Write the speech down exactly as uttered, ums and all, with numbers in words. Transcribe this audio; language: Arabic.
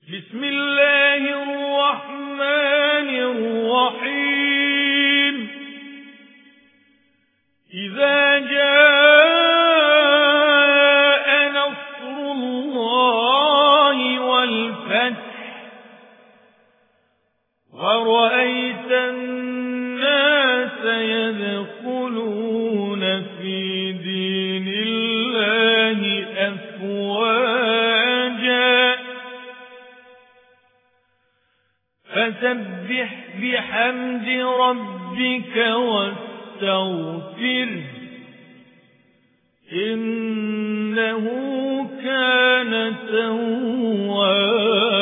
بسم الله الرحمن الرحيم إذا جاء نصر الله والفتح ورأيت الناس يدخلون في دين الله أفواجا فسبح بحمد ربك واستغفره إنه كان توابا.